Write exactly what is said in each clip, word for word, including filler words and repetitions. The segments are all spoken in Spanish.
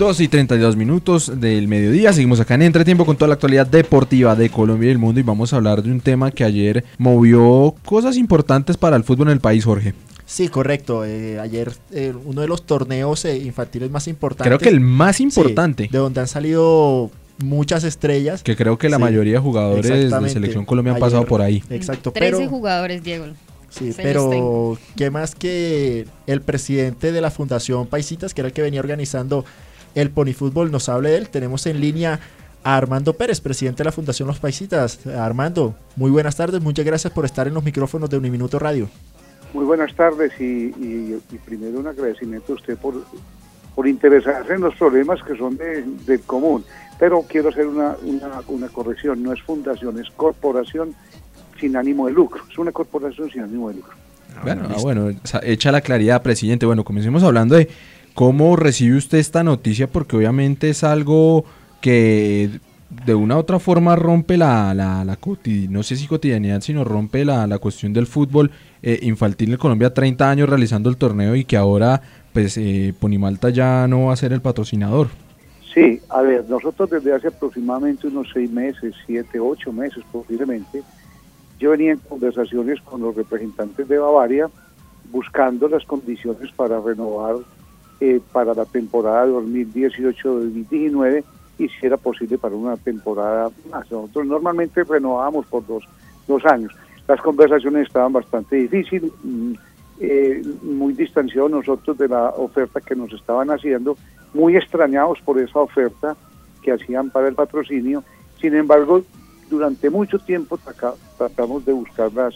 dos y treinta y dos minutos del mediodía, seguimos acá en Entretiempo con toda la actualidad deportiva de Colombia y el mundo y vamos a hablar de un tema que ayer movió cosas importantes para el fútbol en el país, Jorge. Sí, correcto, eh, ayer eh, uno de los torneos eh, infantiles más importantes. Creo que el más importante. Sí, de donde han salido muchas estrellas. Que creo que la sí, mayoría de jugadores de Selección Colombia han ayer, pasado por ahí. Exacto. trece pero, jugadores, Diego. Sí, pero qué más que el presidente de la Fundación Paisitas, que era el que venía organizando el Pony Fútbol, nos hable de él. Tenemos en línea a Armando Pérez, presidente de la Fundación Los Paisitas. Armando, muy buenas tardes, muchas gracias por estar en los micrófonos de Uniminuto Radio. Muy buenas tardes y, y, y primero un agradecimiento a usted por, por interesarse en los problemas que son de, del común. Pero quiero hacer una, una, una corrección, no es fundación, es corporación sin ánimo de lucro, es una corporación sin ánimo de lucro. Bueno, ah, bueno, hecha la claridad, presidente. Bueno, comencemos hablando de cómo recibe usted esta noticia, porque obviamente es algo que de una u otra forma rompe la, la, la cotid- no sé si cotidianidad, sino rompe la, la cuestión del fútbol eh, infantil en Colombia, treinta años realizando el torneo y que ahora pues eh, Ponimalta ya no va a ser el patrocinador. Sí, a ver, nosotros desde hace aproximadamente unos seis meses, siete, ocho meses posiblemente, yo venía en conversaciones con los representantes de Bavaria buscando las condiciones para renovar eh, para la temporada dos mil dieciocho dos mil diecinueve y si era posible para una temporada más. Nosotros normalmente renovábamos por dos, dos años. Las conversaciones estaban bastante difíciles, eh, muy distanciados nosotros de la oferta que nos estaban haciendo, muy extrañados por esa oferta que hacían para el patrocinio. Sin embargo, durante mucho tiempo tratamos de buscar las,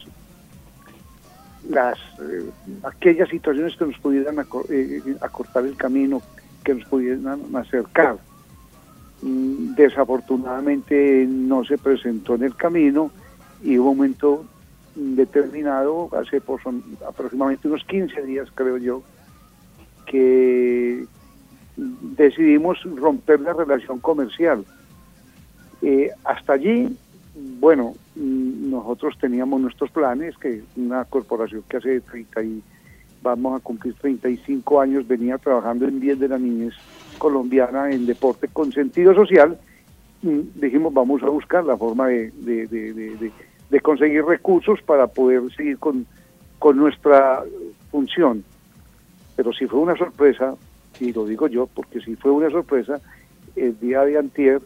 las eh, aquellas situaciones que nos pudieran acor- eh, acortar el camino, que nos pudieran acercar. Mm, desafortunadamente no se presentó en el camino y hubo un momento determinado, hace por son, aproximadamente unos quince días creo yo, que decidimos romper la relación comercial. Eh, hasta allí, bueno, nosotros teníamos nuestros planes, que una corporación que hace treinta y vamos a cumplir treinta y cinco años venía trabajando en bien de la niñez colombiana en deporte con sentido social. Dijimos, vamos a buscar la forma de, de, de, de, de, de conseguir recursos para poder seguir con, con nuestra función. Pero sí fue una sorpresa, y lo digo yo porque sí fue una sorpresa, el día de antier,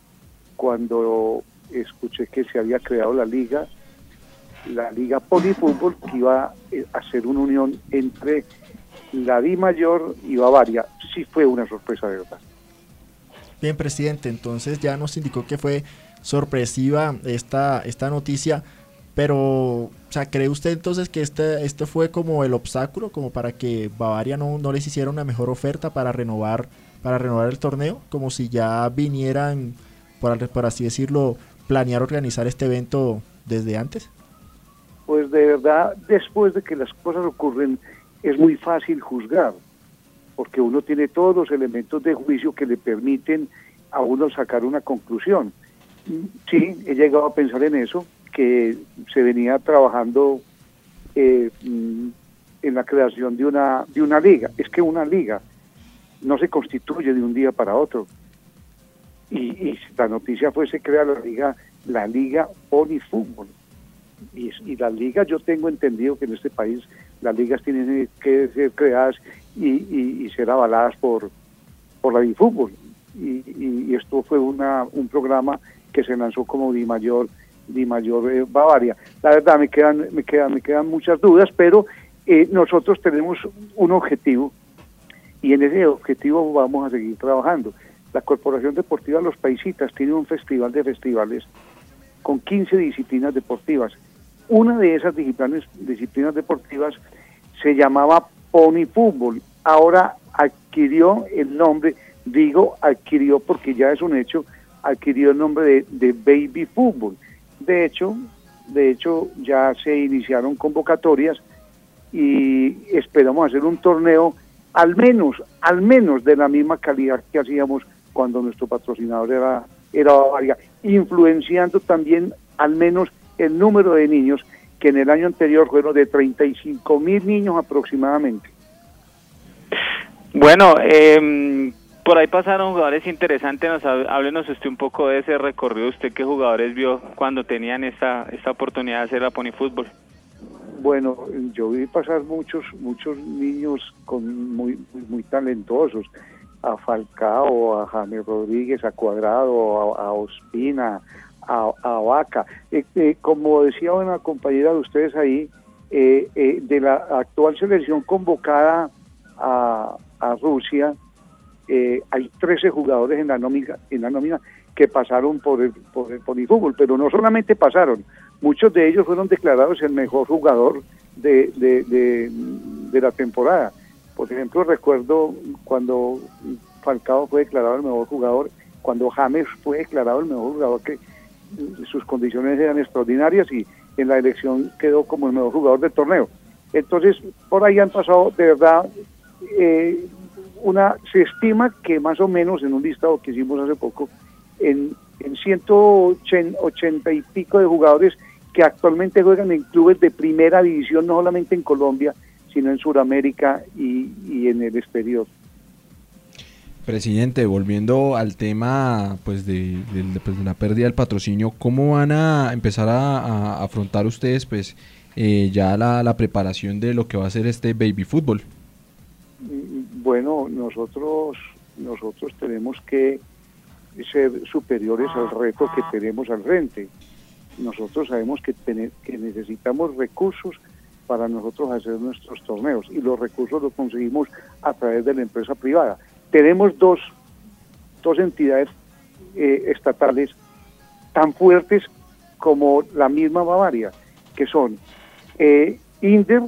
cuando escuché que se había creado la liga, la liga Pony Fútbol, que iba a ser una unión entre la Di Mayor y Bavaria. Sí fue una sorpresa de verdad. Bien, presidente, entonces ya nos indicó que fue sorpresiva esta, esta noticia, pero, o sea, ¿cree usted entonces que este, este fue como el obstáculo, como para que Bavaria no, no les hiciera una mejor oferta para renovar, para renovar el torneo? Como si ya vinieran, por, por así decirlo, planear organizar este evento desde antes. Pues de verdad, después de que las cosas ocurren, es muy fácil juzgar, porque uno tiene todos los elementos de juicio que le permiten a uno sacar una conclusión. Sí, he llegado a pensar en eso, que se venía trabajando eh, en la creación de una, de una liga. Es que una liga no se constituye de un día para otro. Y, y la noticia fue, se crea la liga, la liga Pony Fútbol. Y, y las ligas, yo tengo entendido que en este país las ligas tienen que ser creadas y, y, y ser avaladas por, por la DiFútbol. Y, y, y esto fue una, un programa que se lanzó como Di Mayor, Di Mayor eh, Bavaria. La verdad me quedan, me quedan, me quedan muchas dudas, pero eh, nosotros tenemos un objetivo y en ese objetivo vamos a seguir trabajando. La Corporación Deportiva Los Paisitas tiene un festival de festivales con quince disciplinas deportivas. Una de esas disciplinas, disciplinas deportivas se llamaba Pony Fútbol. Ahora adquirió el nombre, digo adquirió porque ya es un hecho, adquirió el nombre de, de Baby Fútbol. De hecho, de hecho ya se iniciaron convocatorias y esperamos hacer un torneo al menos, al menos de la misma calidad que hacíamos cuando nuestro patrocinador era, era Bavaria, influenciando también al menos el número de niños, que en el año anterior fueron de treinta y cinco mil niños aproximadamente. Bueno, eh, Por ahí pasaron jugadores interesantes, nos, háblenos usted un poco de ese recorrido, usted qué jugadores vio cuando tenían esta, esta oportunidad de hacer la Pony Fútbol. Bueno, yo vi pasar muchos muchos niños con muy, muy, muy talentosos, a Falcao, a James Rodríguez, a Cuadrado, a, a Ospina, a, a Vaca. Eh, eh, como decía una compañera de ustedes ahí, eh, eh, de la actual selección convocada a, a Rusia, eh, hay trece jugadores en la nómina, en la nómina que pasaron por el, por el Pony Fútbol, pero no solamente pasaron, muchos de ellos fueron declarados el mejor jugador de, de, de, de la temporada. Por ejemplo, recuerdo cuando Falcao fue declarado el mejor jugador, cuando James fue declarado el mejor jugador, que sus condiciones eran extraordinarias y en la elección quedó como el mejor jugador del torneo. Entonces, por ahí han pasado, de verdad, eh, una se estima que más o menos, en un listado que hicimos hace poco, en, en ciento ochenta y pico de jugadores que actualmente juegan en clubes de primera división, no solamente en Colombia, sino en Sudamérica y, y en el exterior. Presidente, volviendo al tema pues de, de, de, pues de la pérdida del patrocinio, ¿cómo van a empezar a, a afrontar ustedes pues eh, ya la, la preparación de lo que va a ser este baby fútbol? Bueno, nosotros nosotros tenemos que ser superiores al reto que tenemos al frente. Nosotros sabemos que, ten, que necesitamos recursos para nosotros hacer nuestros torneos y los recursos los conseguimos a través de la empresa privada. Tenemos dos, dos entidades eh, estatales tan fuertes como la misma Bavaria, que son eh, INDER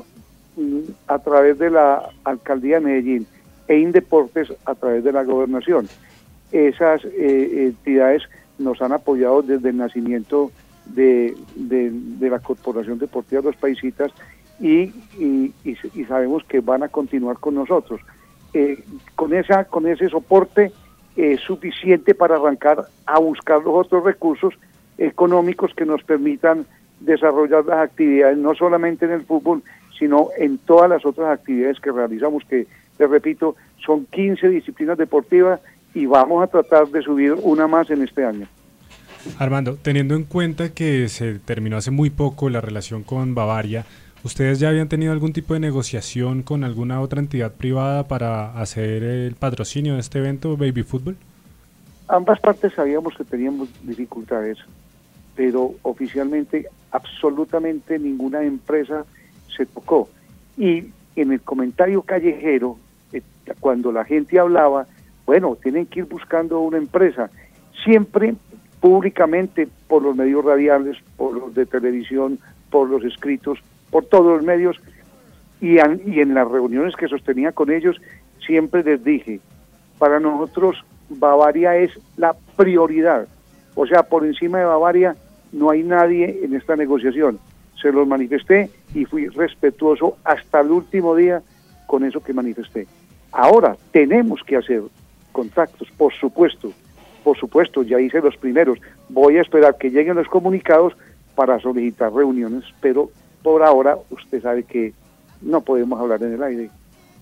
a través de la Alcaldía de Medellín e Indeportes a través de la Gobernación. Esas eh, entidades nos han apoyado desde el nacimiento de, de, de la Corporación Deportiva de los Paisitas y, y, y, y sabemos que van a continuar con nosotros. Eh, con esa con ese soporte es eh, suficiente para arrancar a buscar los otros recursos económicos que nos permitan desarrollar las actividades, no solamente en el fútbol, sino en todas las otras actividades que realizamos, que, les repito, son quince disciplinas deportivas y vamos a tratar de subir una más en este año. Armando, teniendo en cuenta que se terminó hace muy poco la relación con Bavaria, ¿ustedes ya habían tenido algún tipo de negociación con alguna otra entidad privada para hacer el patrocinio de este evento Baby Fútbol? Ambas partes sabíamos que teníamos dificultades, pero oficialmente absolutamente ninguna empresa se tocó. Y en el comentario callejero, eh, cuando la gente hablaba, bueno, tienen que ir buscando una empresa, siempre públicamente por los medios radiales, por los de televisión, por los escritos, por todos los medios, y, an, y en las reuniones que sostenía con ellos, siempre les dije, para nosotros Bavaria es la prioridad, o sea, por encima de Bavaria no hay nadie en esta negociación. Se los manifesté y fui respetuoso hasta el último día con eso que manifesté. Ahora tenemos que hacer contactos, por supuesto, por supuesto, ya hice los primeros, voy a esperar que lleguen los comunicados para solicitar reuniones, pero por ahora usted sabe que no podemos hablar en el aire.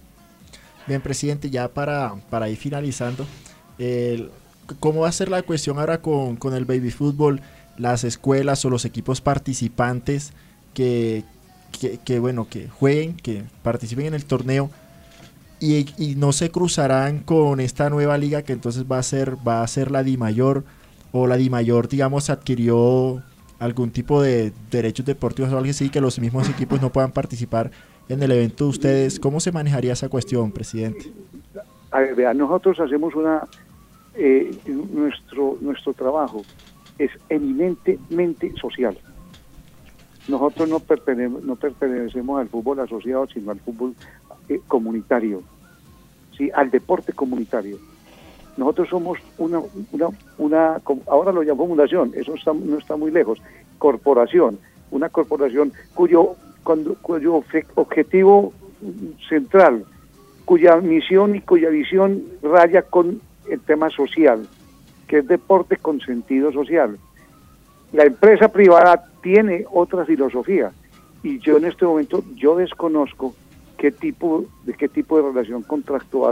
Bien, presidente, ya para, para ir finalizando, el, ¿cómo va a ser la cuestión ahora con, con el baby fútbol? Las escuelas o los equipos participantes que, que, que bueno, que jueguen, que participen en el torneo y, y no se cruzarán con esta nueva liga que entonces va a ser, va a ser la DIMAYOR, o la DIMAYOR, digamos, adquirió algún tipo de derechos deportivos o algo así, que los mismos equipos no puedan participar en el evento de ustedes. ¿Cómo se manejaría esa cuestión, presidente? A ver, vean, nosotros hacemos una, eh, nuestro, nuestro trabajo es eminentemente social. Nosotros no pertenecemos, no pertenecemos al fútbol asociado, sino al fútbol eh, comunitario, ¿sí? Al deporte comunitario. Nosotros somos una, una, una, ahora lo llamo fundación, eso está, no está muy lejos, corporación, una corporación cuyo, cuando, cuyo objetivo central, cuya misión y cuya visión raya con el tema social, que es deporte con sentido social. La empresa privada tiene otra filosofía y yo en este momento yo desconozco qué tipo de qué tipo de relación contractual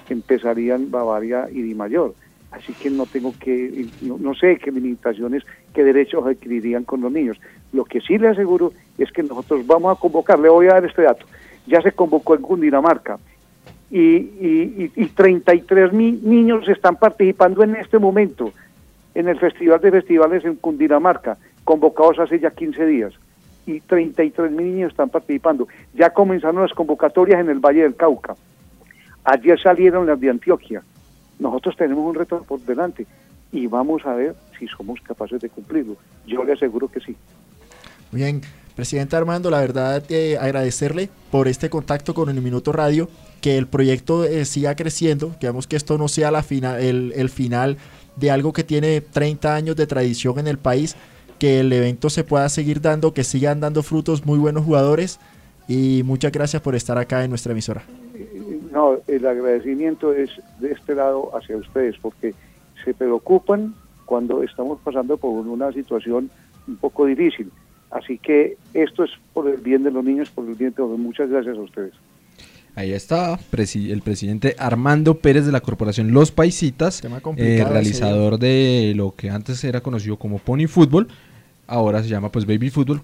empezarían Bavaria y Di Mayor. Así que no tengo que, no, no sé qué limitaciones, qué derechos adquirirían con los niños. Lo que sí le aseguro es que nosotros vamos a convocar, le voy a dar este dato, ya se convocó en Cundinamarca y, y, y, y treinta y tres mil niños están participando en este momento en el Festival de Festivales en Cundinamarca, convocados hace ya quince días, y treinta y tres mil niños están participando. Ya comenzaron las convocatorias en el Valle del Cauca, ayer salieron las de Antioquia. Nosotros tenemos un reto por delante y vamos a ver si somos capaces de cumplirlo. Yo le aseguro que sí. Muy bien, presidente Armando, la verdad eh, agradecerle por este contacto con el Minuto Radio, que el proyecto eh, siga creciendo, que vemos que esto no sea la fina, el, el final de algo que tiene treinta años de tradición en el país, que el evento se pueda seguir dando, que sigan dando frutos muy buenos jugadores, y muchas gracias por estar acá en nuestra emisora. No, el agradecimiento es de este lado hacia ustedes, porque se preocupan cuando estamos pasando por una situación un poco difícil. Así que esto es por el bien de los niños, por el bien de todos. Muchas gracias a ustedes. Ahí está presi- el presidente Armando Pérez de la corporación Los Paisitas, eh, realizador ese, de lo que antes era conocido como Pony Fútbol, ahora se llama pues Baby Fútbol,